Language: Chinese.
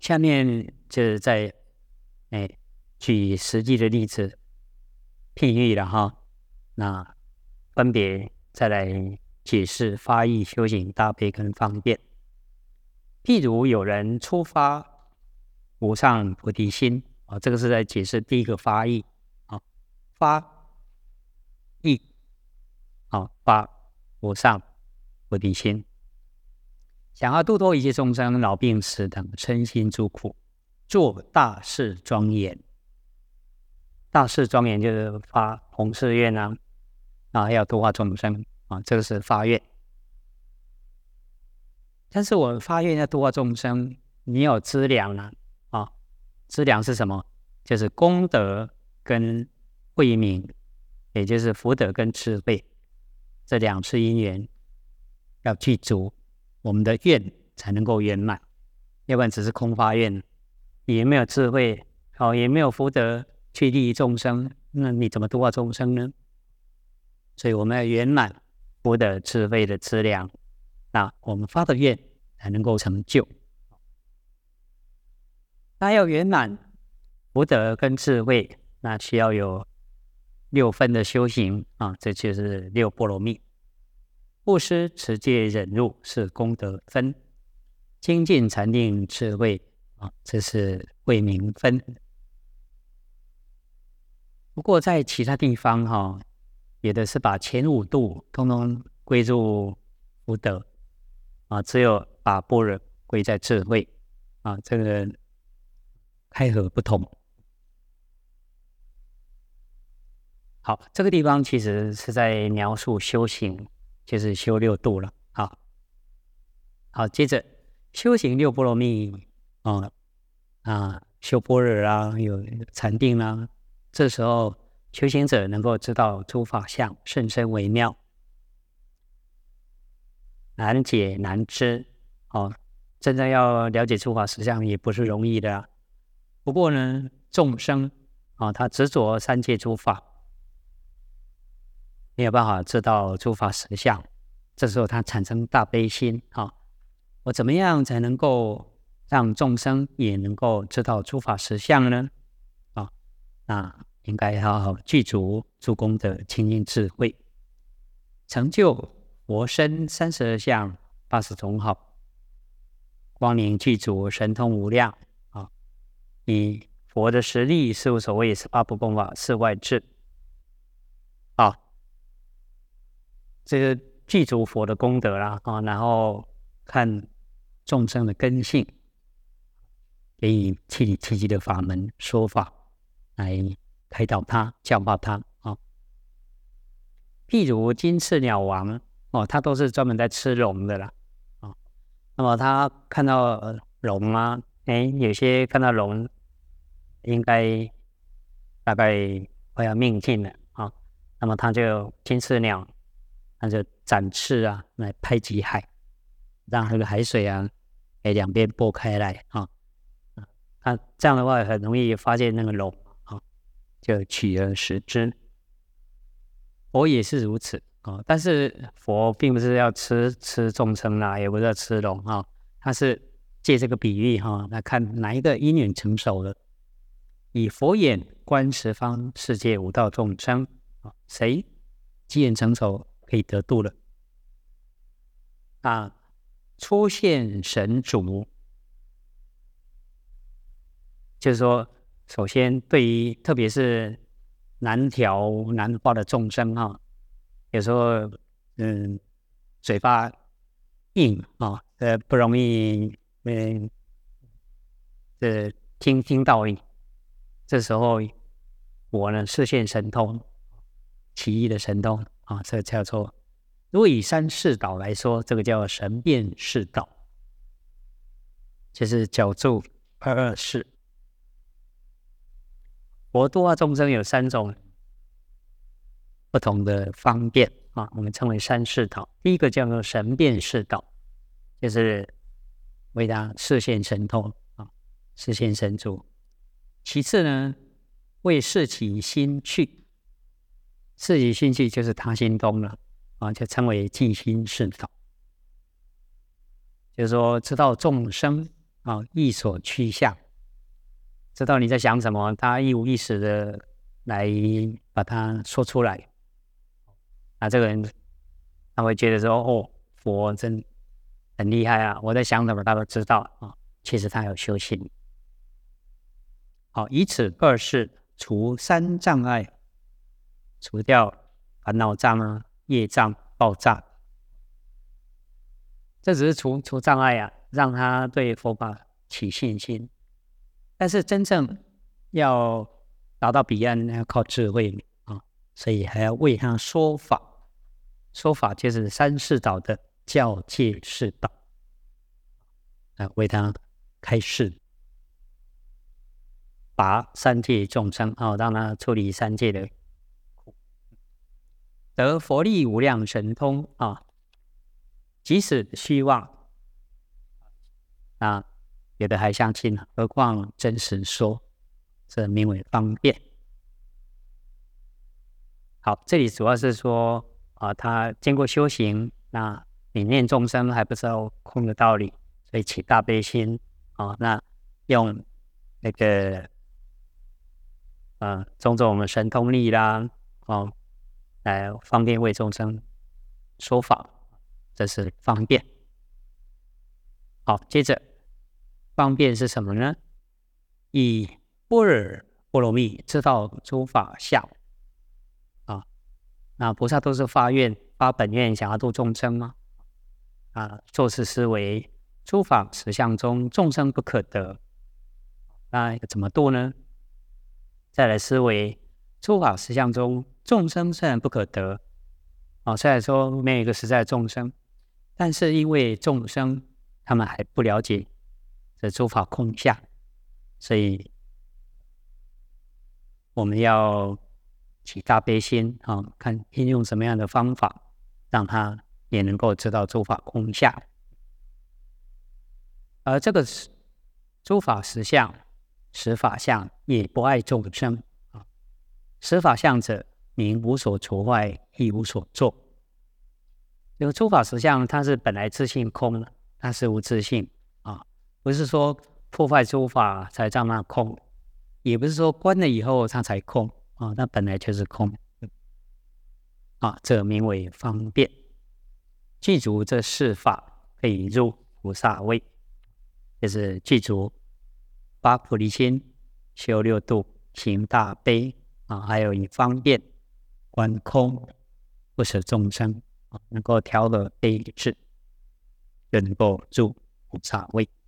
下面就是在举实际的例子譬喻了哈，那分别再来解释发意、修行、大悲跟方便。譬如有人初发无上菩提心这个是在解释第一个发意发意发无上菩提心，想要度脱一切众生老病死等身心诸苦，做大事庄严。大事庄严就是发弘誓愿要度化众生这个是发愿。但是我发愿要度化众生，你有资粮资粮是什么？就是功德跟慧明，也就是福德跟智慧，这两次因缘要具足，我们的愿才能够圆满。要不然只是空发愿，也没有智慧也没有福德去利益众生，那你怎么度化众生呢？所以我们要圆满福德智慧的资粮，那我们发的愿才能够成就。那要圆满福德跟智慧，那需要有6分的修行这就是6波罗蜜。布施、持戒、忍辱是功德分，精进、禅定、智慧这是慧明分。不过在其他地方有的是把前5度通通归入福德只有把般若归在智慧这个开合不同。好，这个地方其实是在描述修行，就是修6度了好，接着修行6波罗蜜修般若有禅定这时候修行者能够知道诸法相甚深微妙，难解难知真正要了解诸法实相也不是容易的不过呢，众生他执着三界诸法，没有办法知道诸法实相，这时候他产生大悲心我怎么样才能够让众生也能够知道诸法实相呢？那应该好好具足诸功德清净智慧，成就佛身32相80种好，光明具足，神通无量以佛的实力，是无所谓18不共法是外治这个具足佛的功德然后看众生的根性，给予七理七机的法门说法来开导他、教化他譬如金翅鸟王他都是专门在吃龙的啦那么他看到龙有些看到龙应该大概快要命尽了那么他就金翅鸟，他就展翅来拍击海，让那个海水两边拨开来这样的话很容易发现那个龙就取而食之。佛也是如此但是佛并不是要吃众生也不是要吃龙他是借这个比喻来看哪一个因缘成熟了，以佛眼观十方世界五道众生谁机缘成熟可以得度了出现神足，就是说首先对于特别是难调难化的众生有时候嘴巴硬不容易听道理，这时候我呢示现神通，奇异的神通这叫做，如果以三世导来说，这个叫神变世导，就是角柱22世。佛度化众生有3种不同的方便我们称为三世导。第一个叫做神变世导，就是为他示现神通示现神足。其次呢，为示起心趣，示起心趣就是他心通了就称为寂心世导，就是说知道众生意所趋向，知道你在想什么，他一五一十的来把它说出来。这个人他会觉得说，佛真很厉害啊，我在想什么他都知道其实他有修行。以此二事除三障碍，除掉烦恼障业障、报障，这只是除障碍让他对佛法起信心。但是真正要达到彼岸，要靠智慧所以还要为他说法。说法就是三世导的教戒示导，为他开示，拔三界众生让他处理三界的苦，得佛力无量神通即使虚妄有的还相信，何况真实说，这名为方便。好，这里主要是说他经过修行，那泯念众生还不知道空的道理，所以起大悲心那用那个种种我们神通力啦来方便为众生说法，这是方便。好，接着方便是什么呢？以般若波罗蜜知道诸法相那菩萨都是发本愿想要度众生吗？作是思维诸法实相中众生不可得，那怎么度呢？再来思维诸法实相中众生虽然不可得虽然说没有一个实在的众生，但是因为众生他们还不了解这诸法空相，所以我们要起大悲心看应用什么样的方法，让他也能够知道诸法空相。而这个诸法实相、实法相也不爱众生实法相者，名无所除坏，亦无所作。这个诸法实相，它是本来自性空的，它是无自性不是说破坏诸法才让它空，也不是说关了以后它才空那本来就是空这名为方便。具足这四法，可以入菩萨位，就是具足发菩提心、修六度、行大悲还有以方便观空，不舍众生能够调和悲智，就能够入菩萨位。